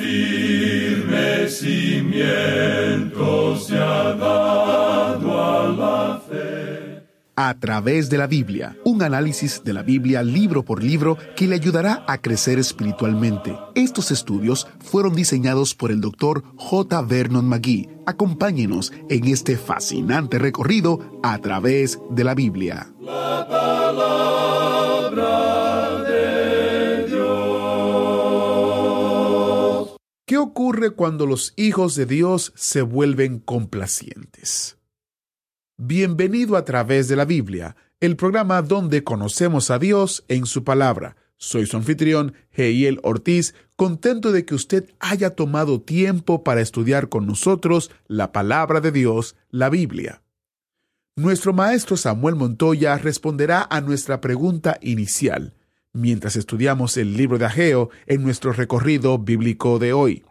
firme cimiento se ha dado a la fe. A través de la Biblia, un análisis de la Biblia libro por libro que le ayudará a crecer espiritualmente. Estos estudios fueron diseñados por el Dr. J. Vernon McGee. Acompáñenos en este fascinante recorrido a través de la Biblia. La palabra de Dios. ¿Qué ocurre cuando los hijos de Dios se vuelven complacientes? Bienvenido a través de la Biblia, el programa donde conocemos a Dios en su palabra. Soy su anfitrión, Heiel Ortiz, contento de que usted haya tomado tiempo para estudiar con nosotros la palabra de Dios, la Biblia. Nuestro maestro Samuel Montoya responderá a nuestra pregunta inicial, mientras estudiamos el libro de Ageo en nuestro recorrido bíblico de hoy.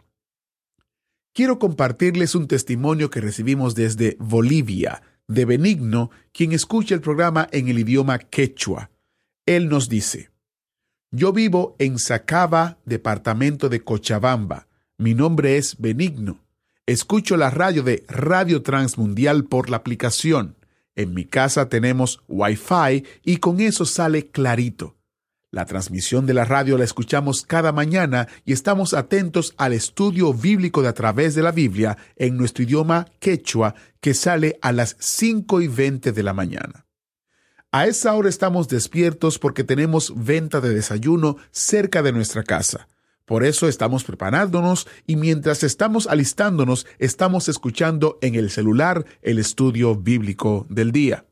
Quiero compartirles un testimonio que recibimos desde Bolivia, de Benigno, quien escucha el programa en el idioma quechua. Él nos dice: yo vivo en Sacaba, departamento de Cochabamba. Mi nombre es Benigno. Escucho la radio de Radio Transmundial por la aplicación. En mi casa tenemos Wi-Fi y con eso sale clarito. La transmisión de la radio la escuchamos cada mañana y estamos atentos al estudio bíblico de A Través de la Biblia en nuestro idioma quechua, que sale a las 5:20 de la mañana. A esa hora estamos despiertos porque tenemos venta de desayuno cerca de nuestra casa. Por eso estamos preparándonos y mientras estamos alistándonos, estamos escuchando en el celular el estudio bíblico del día.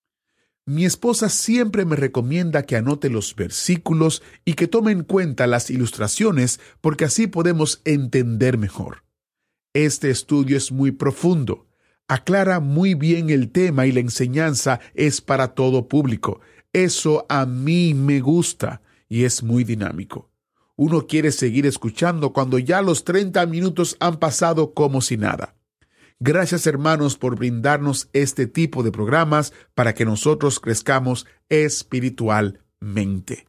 Mi esposa siempre me recomienda que anote los versículos y que tome en cuenta las ilustraciones porque así podemos entender mejor. Este estudio es muy profundo. Aclara muy bien el tema y la enseñanza es para todo público. Eso a mí me gusta y es muy dinámico. Uno quiere seguir escuchando cuando ya los 30 minutos han pasado como si nada. Gracias, hermanos, por brindarnos este tipo de programas para que nosotros crezcamos espiritualmente.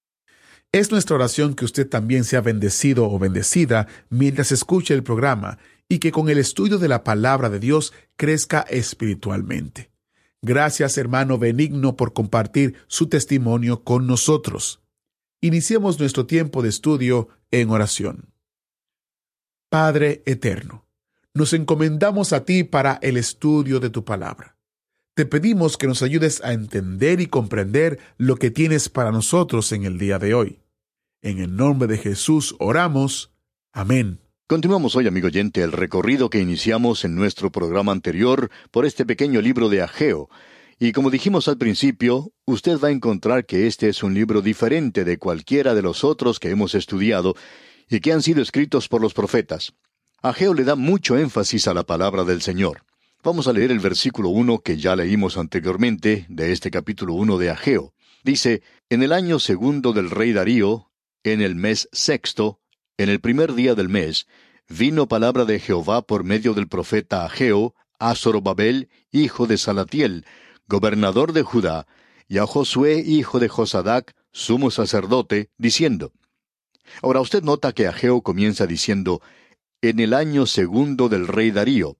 Es nuestra oración que usted también sea bendecido o bendecida mientras escuche el programa y que con el estudio de la palabra de Dios crezca espiritualmente. Gracias, hermano Benigno, por compartir su testimonio con nosotros. Iniciemos nuestro tiempo de estudio en oración. Padre eterno, nos encomendamos a ti para el estudio de tu palabra. Te pedimos que nos ayudes a entender y comprender lo que tienes para nosotros en el día de hoy. En el nombre de Jesús oramos. Amén. Continuamos hoy, amigo oyente, el recorrido que iniciamos en nuestro programa anterior por este pequeño libro de Ageo. Y como dijimos al principio, usted va a encontrar que este es un libro diferente de cualquiera de los otros que hemos estudiado y que han sido escritos por los profetas. Ageo le da mucho énfasis a la palabra del Señor. Vamos a leer el versículo 1 que ya leímos anteriormente de este capítulo 1 de Ageo. Dice: en el año segundo del rey Darío, en el mes sexto, en el primer día del mes, vino palabra de Jehová por medio del profeta Ageo a Zorobabel, hijo de Salatiel, gobernador de Judá, y a Josué, hijo de Josadac, sumo sacerdote, diciendo. Ahora usted nota que Ageo comienza diciendo: en el año segundo del rey Darío.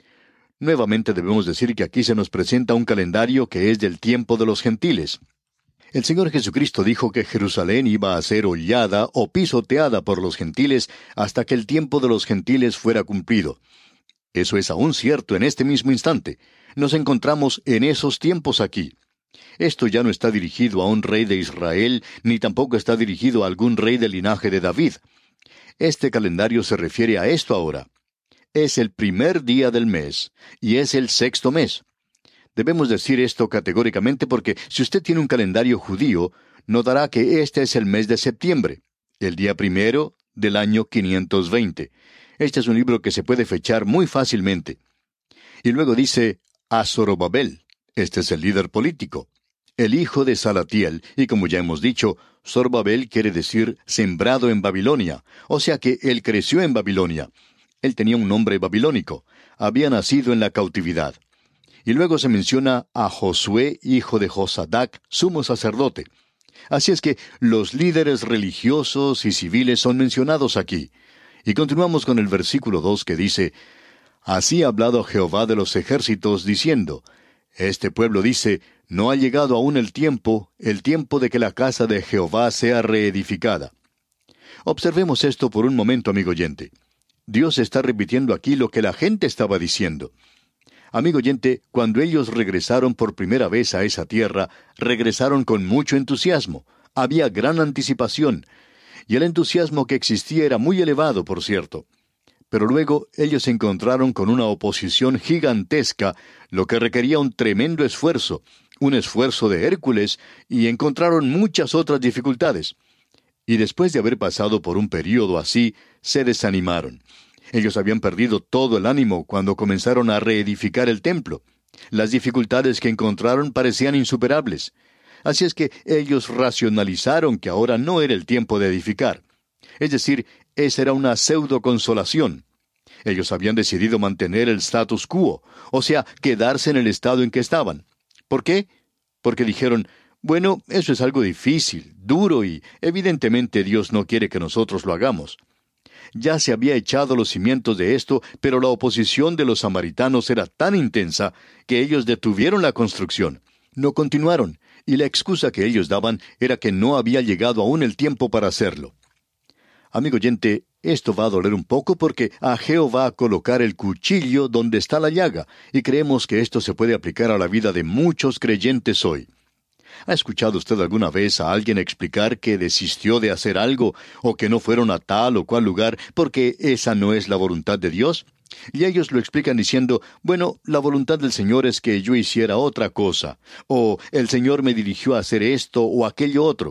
Nuevamente debemos decir que aquí se nos presenta un calendario que es del tiempo de los gentiles. El Señor Jesucristo dijo que Jerusalén iba a ser hollada o pisoteada por los gentiles hasta que el tiempo de los gentiles fuera cumplido. Eso es aún cierto en este mismo instante. Nos encontramos en esos tiempos aquí. Esto ya no está dirigido a un rey de Israel, ni tampoco está dirigido a algún rey del linaje de David. Este calendario se refiere a esto ahora. Es el primer día del mes, y es el sexto mes. Debemos decir esto categóricamente porque si usted tiene un calendario judío, notará que este es el mes de septiembre, el día primero del año 520. Este es un libro que se puede fechar muy fácilmente. Y luego dice a Zorobabel. Este es el líder político, el hijo de Salatiel, y como ya hemos dicho, Zorobabel quiere decir sembrado en Babilonia, o sea que él creció en Babilonia. Él tenía un nombre babilónico, había nacido en la cautividad. Y luego se menciona a Josué, hijo de Josadac, sumo sacerdote. Así es que los líderes religiosos y civiles son mencionados aquí. Y continuamos con el versículo 2 que dice, Así ha hablado Jehová de los ejércitos, diciendo, Este pueblo dice, no ha llegado aún el tiempo de que la casa de Jehová sea reedificada. Observemos esto por un momento, amigo oyente. Dios está repitiendo aquí lo que la gente estaba diciendo. Amigo oyente, cuando ellos regresaron por primera vez a esa tierra, regresaron con mucho entusiasmo. Había gran anticipación. Y el entusiasmo que existía era muy elevado, por cierto. Pero luego ellos se encontraron con una oposición gigantesca, lo que requería un tremendo esfuerzo, un esfuerzo de Hércules, y encontraron muchas otras dificultades. Y después de haber pasado por un período así, se desanimaron. Ellos habían perdido todo el ánimo cuando comenzaron a reedificar el templo. Las dificultades que encontraron parecían insuperables. Así es que ellos racionalizaron que ahora no era el tiempo de edificar. Es decir, esa era una pseudo-consolación. Ellos habían decidido mantener el status quo, o sea, quedarse en el estado en que estaban. ¿Por qué? Porque dijeron, bueno, eso es algo difícil, duro y evidentemente Dios no quiere que nosotros lo hagamos. Ya se había echado los cimientos de esto, pero la oposición de los samaritanos era tan intensa que ellos detuvieron la construcción. No continuaron, y la excusa que ellos daban era que no había llegado aún el tiempo para hacerlo. Amigo oyente, esto va a doler un poco porque Ageo va a colocar el cuchillo donde está la llaga, y creemos que esto se puede aplicar a la vida de muchos creyentes hoy. ¿Ha escuchado usted alguna vez a alguien explicar que desistió de hacer algo, o que no fueron a tal o cual lugar, porque esa no es la voluntad de Dios? Y ellos lo explican diciendo, bueno, la voluntad del Señor es que yo hiciera otra cosa, o el Señor me dirigió a hacer esto o aquello otro.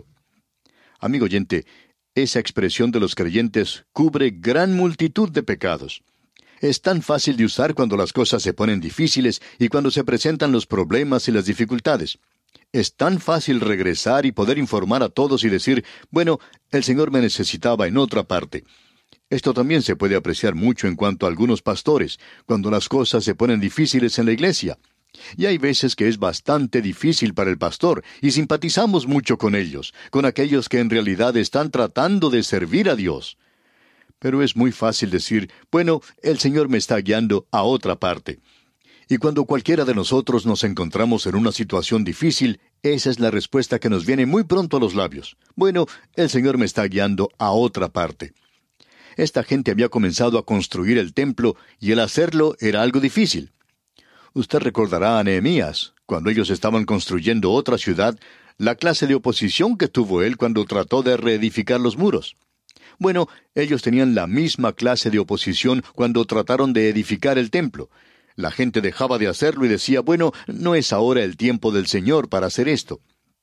Amigo oyente, esa expresión de los creyentes cubre gran multitud de pecados. Es tan fácil de usar cuando las cosas se ponen difíciles y cuando se presentan los problemas y las dificultades. Es tan fácil regresar y poder informar a todos y decir, bueno, el Señor me necesitaba en otra parte. Esto también se puede apreciar mucho en cuanto a algunos pastores, cuando las cosas se ponen difíciles en la iglesia. Y hay veces que es bastante difícil para el pastor, y simpatizamos mucho con ellos, con aquellos que en realidad están tratando de servir a Dios. Pero es muy fácil decir, bueno, el Señor me está guiando a otra parte. Y cuando cualquiera de nosotros nos encontramos en una situación difícil, esa es la respuesta que nos viene muy pronto a los labios. Bueno, el Señor me está guiando a otra parte. Esta gente había comenzado a construir el templo, y el hacerlo era algo difícil. Usted recordará a Nehemías, cuando ellos estaban construyendo otra ciudad, la clase de oposición que tuvo él cuando trató de reedificar los muros. Bueno, ellos tenían la misma clase de oposición cuando trataron de edificar el templo. La gente dejaba de hacerlo y decía, bueno, no es ahora el tiempo del Señor para hacer esto.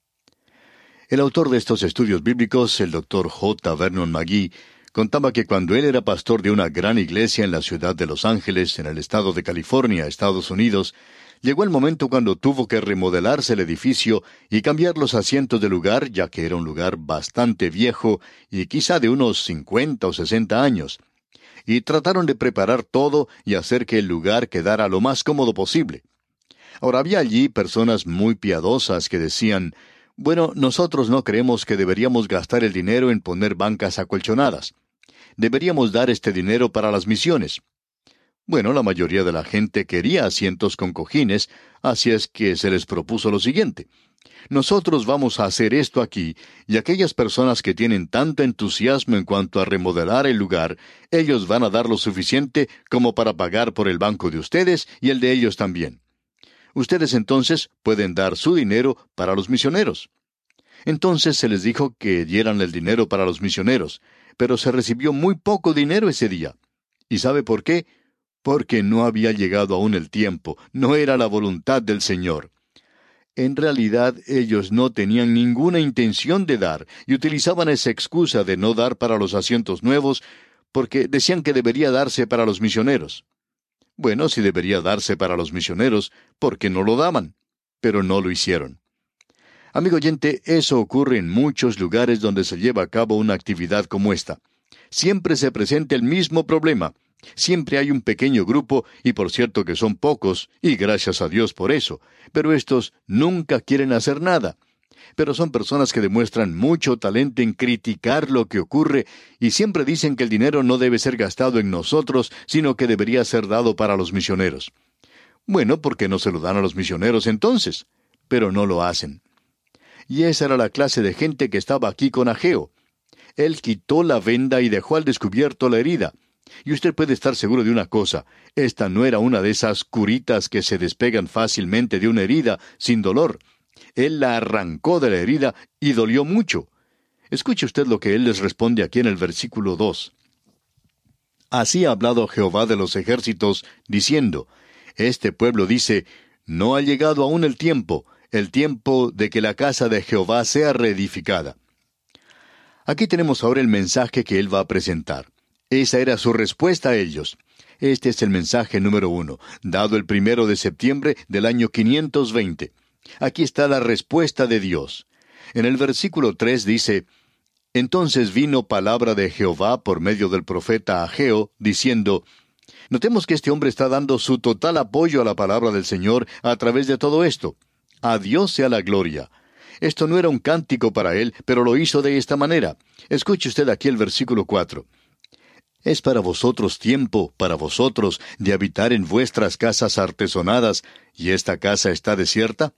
El autor de estos estudios bíblicos, el Dr. J. Vernon McGee, contaba que cuando él era pastor de una gran iglesia en la ciudad de Los Ángeles, en el estado de California, Estados Unidos, llegó el momento cuando tuvo que remodelarse el edificio y cambiar los asientos de lugar, ya que era un lugar bastante viejo y quizá de unos 50 o 60 años. Y trataron de preparar todo y hacer que el lugar quedara lo más cómodo posible. Ahora había allí personas muy piadosas que decían, bueno, nosotros no creemos que deberíamos gastar el dinero en poner bancas acolchonadas. Deberíamos dar este dinero para las misiones. Bueno, la mayoría de la gente quería asientos con cojines, así es que se les propuso lo siguiente. Nosotros vamos a hacer esto aquí, y aquellas personas que tienen tanto entusiasmo en cuanto a remodelar el lugar, ellos van a dar lo suficiente como para pagar por el banco de ustedes y el de ellos también. Ustedes entonces pueden dar su dinero para los misioneros. Entonces se les dijo que dieran el dinero para los misioneros, pero se recibió muy poco dinero ese día. ¿Y sabe por qué? Porque no había llegado aún el tiempo, no era la voluntad del Señor. En realidad ellos no tenían ninguna intención de dar, y utilizaban esa excusa de no dar para los asientos nuevos, porque decían que debería darse para los misioneros. Bueno, si debería darse para los misioneros, ¿por qué no lo daban? Pero no lo hicieron. Amigo oyente, eso ocurre en muchos lugares donde se lleva a cabo una actividad como esta. Siempre se presenta el mismo problema. Siempre hay un pequeño grupo, y por cierto que son pocos, y gracias a Dios por eso, pero estos nunca quieren hacer nada. pero son personas que demuestran mucho talento en criticar lo que ocurre y siempre dicen que el dinero no debe ser gastado en nosotros, sino que debería ser dado para los misioneros. Bueno, ¿por qué no se lo dan a los misioneros entonces? Pero no lo hacen. Y esa era la clase de gente que estaba aquí con Ageo. Él quitó la venda y dejó al descubierto la herida. Y usted puede estar seguro de una cosa, esta no era una de esas curitas que se despegan fácilmente de una herida sin dolor. Él la arrancó de la herida y dolió mucho. Escuche usted lo que él les responde aquí en el versículo 2. Así ha hablado Jehová de los ejércitos, diciendo, este pueblo dice, no ha llegado aún el tiempo de que la casa de Jehová sea reedificada. Aquí tenemos ahora el mensaje que él va a presentar. Esa era su respuesta a ellos. Este es el mensaje número 1, dado el 1 de septiembre del año 520. Aquí está la respuesta de Dios. En el versículo 3 dice, entonces vino palabra de Jehová por medio del profeta Ageo, diciendo, notemos que este hombre está dando su total apoyo a la palabra del Señor a través de todo esto. A Dios sea la gloria. Esto no era un cántico para él, pero lo hizo de esta manera. Escuche usted aquí el versículo 4. ¿Es para vosotros tiempo, para vosotros, de habitar en vuestras casas artesonadas, y esta casa está desierta?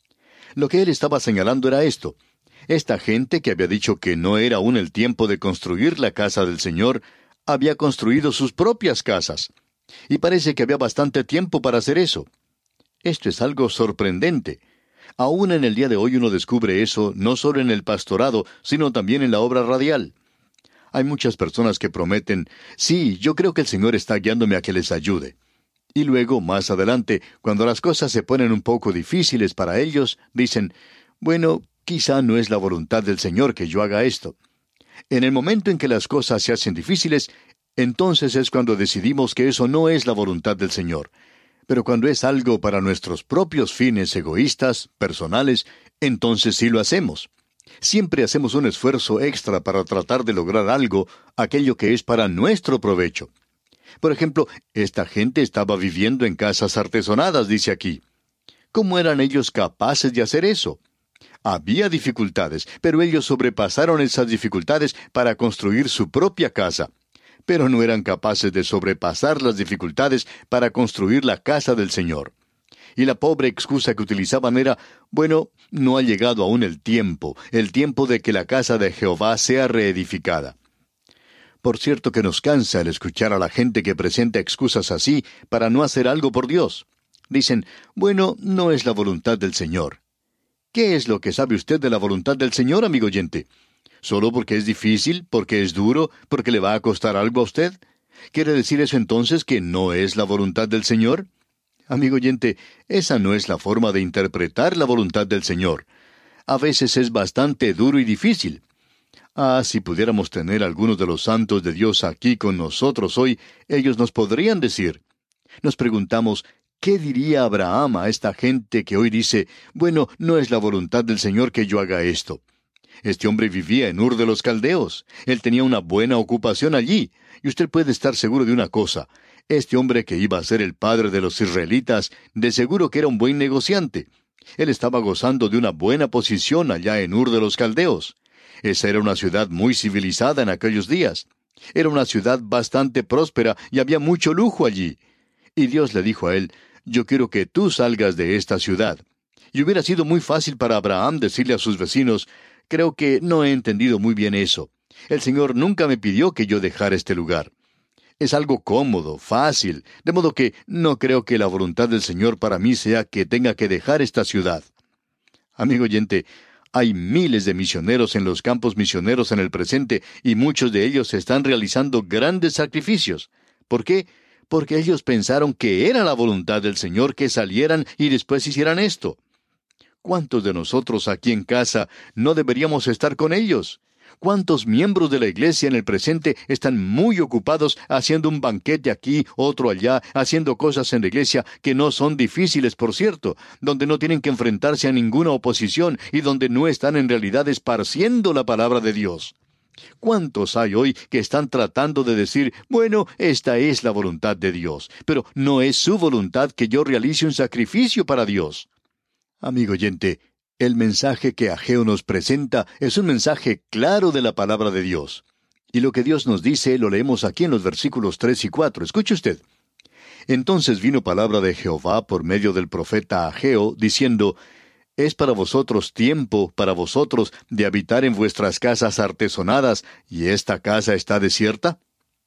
Lo que él estaba señalando era esto. Esta gente que había dicho que no era aún el tiempo de construir la casa del Señor, había construido sus propias casas. Y parece que había bastante tiempo para hacer eso. Esto es algo sorprendente. Aún en el día de hoy uno descubre eso, no solo en el pastorado, sino también en la obra radial. Hay muchas personas que prometen, sí, yo creo que el Señor está guiándome a que les ayude. Y luego, más adelante, cuando las cosas se ponen un poco difíciles para ellos, dicen, bueno, quizá no es la voluntad del Señor que yo haga esto. En el momento en que las cosas se hacen difíciles, entonces es cuando decidimos que eso no es la voluntad del Señor. Pero cuando es algo para nuestros propios fines egoístas, personales, entonces sí lo hacemos. Siempre hacemos un esfuerzo extra para tratar de lograr algo, aquello que es para nuestro provecho. Por ejemplo, esta gente estaba viviendo en casas artesonadas, dice aquí. ¿Cómo eran ellos capaces de hacer eso? Había dificultades, pero ellos sobrepasaron esas dificultades para construir su propia casa. Pero no eran capaces de sobrepasar las dificultades para construir la casa del Señor. Y la pobre excusa que utilizaban era, bueno, no ha llegado aún el tiempo de que la casa de Jehová sea reedificada. Por cierto que nos cansa el escuchar a la gente que presenta excusas así para no hacer algo por Dios. Dicen, bueno, no es la voluntad del Señor. ¿Qué es lo que sabe usted de la voluntad del Señor, amigo oyente? ¿Solo porque es difícil, porque es duro, porque le va a costar algo a usted? ¿Quiere decir eso entonces que no es la voluntad del Señor? Amigo oyente, esa no es la forma de interpretar la voluntad del Señor. A veces es bastante duro y difícil. Si pudiéramos tener algunos de los santos de Dios aquí con nosotros hoy, ellos nos podrían decir. Nos preguntamos, ¿qué diría Abraham a esta gente que hoy dice, bueno, no es la voluntad del Señor que yo haga esto? Este hombre vivía en Ur de los Caldeos. Él tenía una buena ocupación allí. Y usted puede estar seguro de una cosa. Este hombre que iba a ser el padre de los israelitas, de seguro que era un buen negociante. Él estaba gozando de una buena posición allá en Ur de los Caldeos. Esa era una ciudad muy civilizada en aquellos días. Era una ciudad bastante próspera y había mucho lujo allí. Y Dios le dijo a él, yo quiero que tú salgas de esta ciudad. Y hubiera sido muy fácil para Abraham decirle a sus vecinos, creo que no he entendido muy bien eso. El Señor nunca me pidió que yo dejara este lugar. Es algo cómodo, fácil, de modo que no creo que la voluntad del Señor para mí sea que tenga que dejar esta ciudad. Amigo oyente, hay miles de misioneros en los campos misioneros en el presente y muchos de ellos están realizando grandes sacrificios. ¿Por qué? Porque ellos pensaron que era la voluntad del Señor que salieran y después hicieran esto. ¿Cuántos de nosotros aquí en casa no deberíamos estar con ellos? ¿Cuántos miembros de la iglesia en el presente están muy ocupados haciendo un banquete aquí, otro allá, haciendo cosas en la iglesia que no son difíciles, por cierto, donde no tienen que enfrentarse a ninguna oposición y donde no están en realidad esparciendo la palabra de Dios? ¿Cuántos hay hoy que están tratando de decir, bueno, esta es la voluntad de Dios, pero no es su voluntad que yo realice un sacrificio para Dios? Amigo oyente, El mensaje que Ageo nos presenta es un mensaje claro de la palabra de Dios. Y lo que Dios nos dice lo leemos aquí en los versículos 3 y 4. Escuche usted. Entonces vino palabra de Jehová por medio del profeta Ageo, diciendo: Es para vosotros tiempo, para vosotros, de habitar en vuestras casas artesonadas, y esta casa está desierta.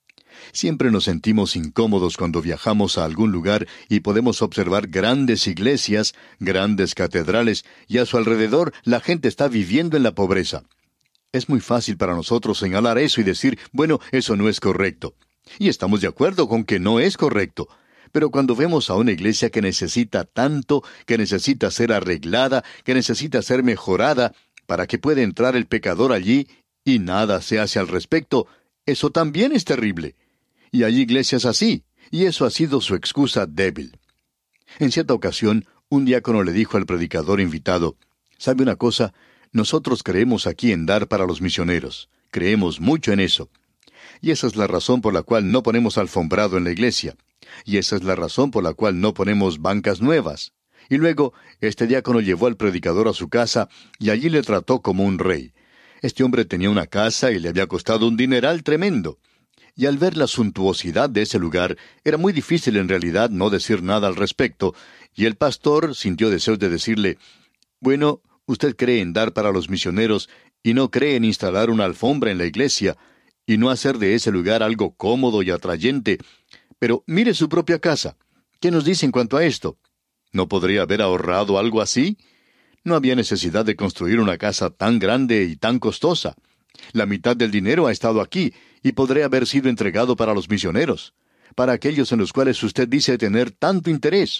Siempre nos sentimos incómodos cuando viajamos a algún lugar y podemos observar grandes iglesias, grandes catedrales, y a su alrededor la gente está viviendo en la pobreza. Es muy fácil para nosotros señalar eso y decir, bueno, eso no es correcto. Y estamos de acuerdo con que no es correcto. Pero cuando vemos a una iglesia que necesita tanto, que necesita ser arreglada, que necesita ser mejorada, para que pueda entrar el pecador allí, y nada se hace al respecto, eso también es terrible. Y hay iglesias así, y eso ha sido su excusa débil. En cierta ocasión, un diácono le dijo al predicador invitado, ¿sabe una cosa? Nosotros creemos aquí en dar para los misioneros. Creemos mucho en eso. Y esa es la razón por la cual no ponemos alfombrado en la iglesia. Y esa es la razón por la cual no ponemos bancas nuevas. Y luego, este diácono llevó al predicador a su casa, y allí le trató como un rey. Este hombre tenía una casa y le había costado un dineral tremendo. Y al ver la suntuosidad de ese lugar, era muy difícil en realidad no decir nada al respecto, y el pastor sintió deseos de decirle, bueno, usted cree en dar para los misioneros, y no cree en instalar una alfombra en la iglesia, y no hacer de ese lugar algo cómodo y atrayente, pero mire su propia casa. ¿Qué nos dice en cuanto a esto? ¿No podría haber ahorrado algo así? No había necesidad de construir una casa tan grande y tan costosa. La mitad del dinero ha estado aquí, y podría haber sido entregado para los misioneros, para aquellos en los cuales usted dice tener tanto interés.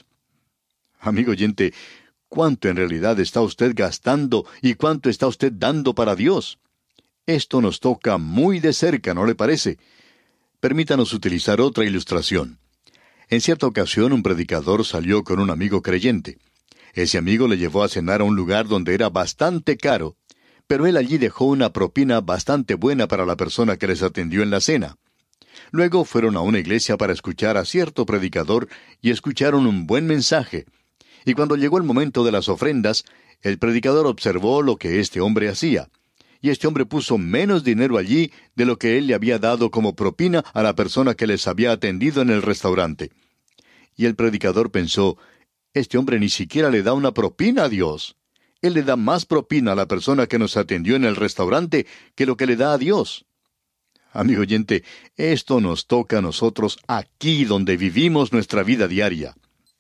Amigo oyente, ¿cuánto en realidad está usted gastando y cuánto está usted dando para Dios? Esto nos toca muy de cerca, ¿no le parece? Permítanos utilizar otra ilustración. En cierta ocasión, un predicador salió con un amigo creyente. Ese amigo le llevó a cenar a un lugar donde era bastante caro, pero él allí dejó una propina bastante buena para la persona que les atendió en la cena. Luego fueron a una iglesia para escuchar a cierto predicador y escucharon un buen mensaje. Y cuando llegó el momento de las ofrendas, el predicador observó lo que este hombre hacía. Y este hombre puso menos dinero allí de lo que él le había dado como propina a la persona que les había atendido en el restaurante. Y el predicador pensó, este hombre ni siquiera le da una propina a Dios. Él le da más propina a la persona que nos atendió en el restaurante que lo que le da a Dios. Amigo oyente, esto nos toca a nosotros aquí donde vivimos nuestra vida diaria.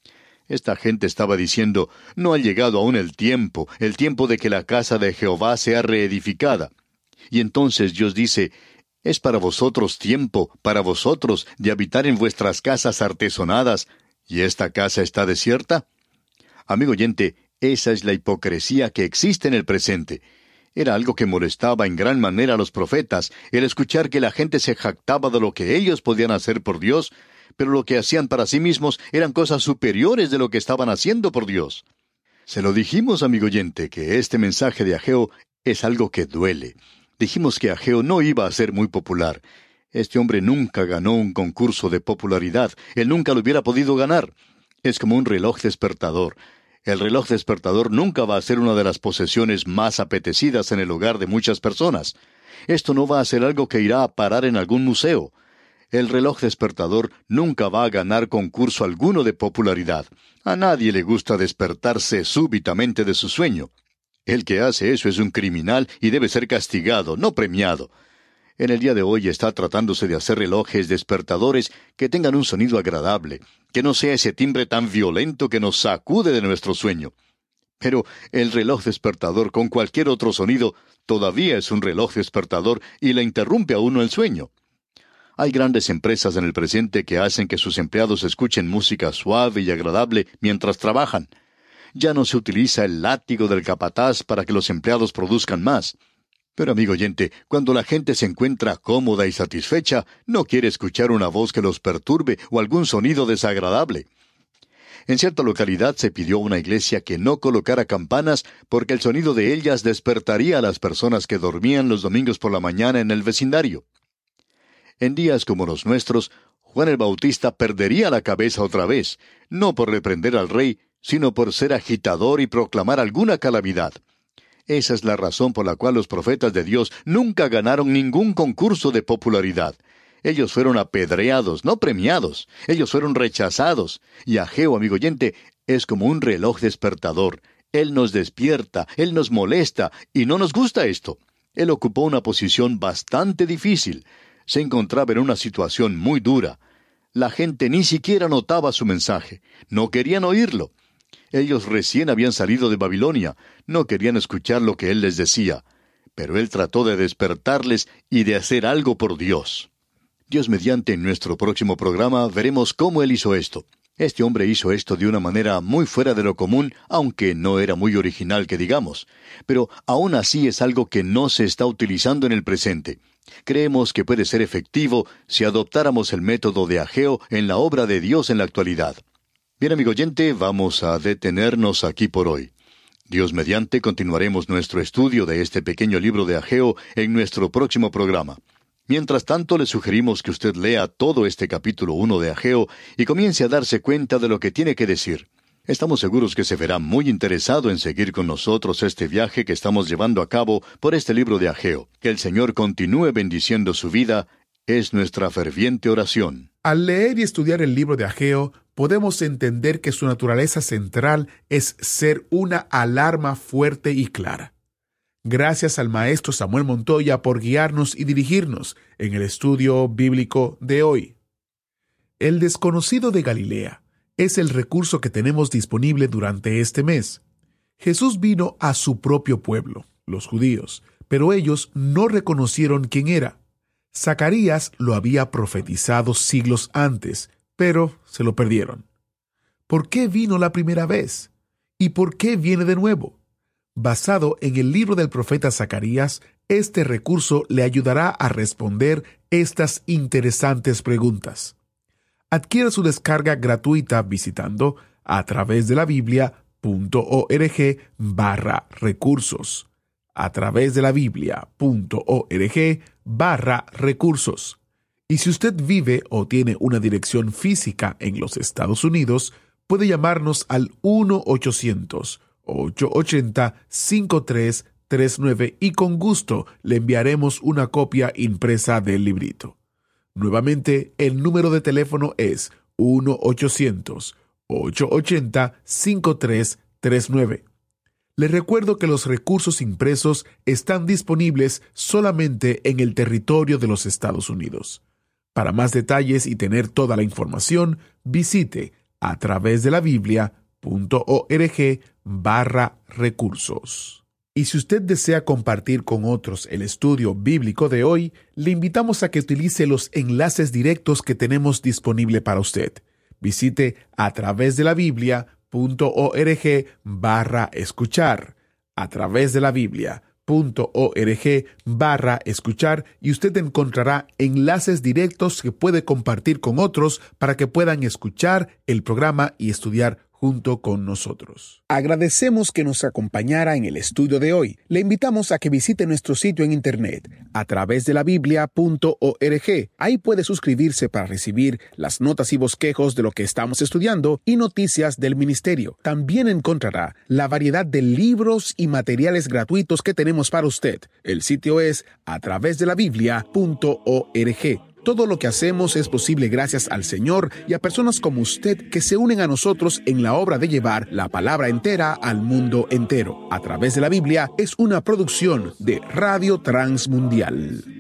Esta gente estaba diciendo, no ha llegado aún el tiempo de que la casa de Jehová sea reedificada. Y entonces Dios dice, es para vosotros tiempo, para vosotros, de habitar en vuestras casas artesonadas, ¿y esta casa está desierta? Amigo oyente, esa es la hipocresía que existe en el presente. Era algo que molestaba en gran manera a los profetas, el escuchar que la gente se jactaba de lo que ellos podían hacer por Dios, pero lo que hacían para sí mismos eran cosas superiores de lo que estaban haciendo por Dios. Se lo dijimos, amigo oyente, que este mensaje de Ageo es algo que duele. Dijimos que Ageo no iba a ser muy popular. Este hombre nunca ganó un concurso de popularidad. Él nunca lo hubiera podido ganar. Es como un reloj despertador. El reloj despertador nunca va a ser una de las posesiones más apetecidas en el hogar de muchas personas. Esto no va a ser algo que irá a parar en algún museo. El reloj despertador nunca va a ganar concurso alguno de popularidad. A nadie le gusta despertarse súbitamente de su sueño. El que hace eso es un criminal y debe ser castigado, no premiado. En el día de hoy está tratándose de hacer relojes despertadores que tengan un sonido agradable, que no sea ese timbre tan violento que nos sacude de nuestro sueño. Pero el reloj despertador con cualquier otro sonido todavía es un reloj despertador y le interrumpe a uno el sueño. Hay grandes empresas en el presente que hacen que sus empleados escuchen música suave y agradable mientras trabajan. Ya no se utiliza el látigo del capataz para que los empleados produzcan más. Pero, amigo oyente, cuando la gente se encuentra cómoda y satisfecha, no quiere escuchar una voz que los perturbe o algún sonido desagradable. En cierta localidad se pidió a una iglesia que no colocara campanas porque el sonido de ellas despertaría a las personas que dormían los domingos por la mañana en el vecindario. En días como los nuestros, Juan el Bautista perdería la cabeza otra vez, no por reprender al rey, sino por ser agitador y proclamar alguna calamidad. Esa es la razón por la cual los profetas de Dios nunca ganaron ningún concurso de popularidad. Ellos fueron apedreados, no premiados. Ellos fueron rechazados. Y Ageo, amigo oyente, es como un reloj despertador. Él nos despierta, Él nos molesta, y no nos gusta esto. Él ocupó una posición bastante difícil. Se encontraba en una situación muy dura. La gente ni siquiera notaba su mensaje. No querían oírlo. Ellos recién habían salido de Babilonia. No querían escuchar lo que Él les decía. Pero Él trató de despertarles y de hacer algo por Dios. Dios mediante, en nuestro próximo programa veremos cómo Él hizo esto. Este hombre hizo esto de una manera muy fuera de lo común, aunque no era muy original que digamos. Pero aún así es algo que no se está utilizando en el presente. Creemos que puede ser efectivo si adoptáramos el método de Ageo en la obra de Dios en la actualidad. Bien, amigo oyente, vamos a detenernos aquí por hoy. Dios mediante, continuaremos nuestro estudio de este pequeño libro de Ageo en nuestro próximo programa. Mientras tanto, le sugerimos que usted lea todo este capítulo 1 de Ageo y comience a darse cuenta de lo que tiene que decir. Estamos seguros que se verá muy interesado en seguir con nosotros este viaje que estamos llevando a cabo por este libro de Ageo. Que el Señor continúe bendiciendo su vida es nuestra ferviente oración. Al leer y estudiar el libro de Ageo, podemos entender que su naturaleza central es ser una alarma fuerte y clara. Gracias al maestro Samuel Montoya por guiarnos y dirigirnos en el estudio bíblico de hoy. El desconocido de Galilea es el recurso que tenemos disponible durante este mes. Jesús vino a su propio pueblo, los judíos, pero ellos no reconocieron quién era. Zacarías lo había profetizado siglos antes, pero se lo perdieron. ¿Por qué vino la primera vez? ¿Y por qué viene de nuevo? Basado en el libro del profeta Zacarías, este recurso le ayudará a responder estas interesantes preguntas. Adquiera su descarga gratuita visitando atravesdelabiblia.org/recursos. atravesdelabiblia.org/recursos. Y si usted vive o tiene una dirección física en los Estados Unidos, puede llamarnos al 1-800-880-5339 y con gusto le enviaremos una copia impresa del librito. Nuevamente, el número de teléfono es 1-800-880-5339. Les recuerdo que los recursos impresos están disponibles solamente en el territorio de los Estados Unidos. Para más detalles y tener toda la información, visite atravesdelabiblia.org/recursos. Y si usted desea compartir con otros el estudio bíblico de hoy, le invitamos a que utilice los enlaces directos que tenemos disponible para usted. Visite atravesdelabiblia.org/escuchar. atravesdelabiblia.org/escuchar y usted encontrará enlaces directos que puede compartir con otros para que puedan escuchar el programa y estudiar junto con nosotros. Agradecemos que nos acompañara en el estudio de hoy. Le invitamos a que visite nuestro sitio en internet, atravesdelabiblia.org. Ahí puede suscribirse para recibir las notas y bosquejos de lo que estamos estudiando y noticias del ministerio. También encontrará la variedad de libros y materiales gratuitos que tenemos para usted. El sitio es atravesdelabiblia.org. Todo lo que hacemos es posible gracias al Señor y a personas como usted que se unen a nosotros en la obra de llevar la palabra entera al mundo entero. A través de la Biblia es una producción de Radio Transmundial.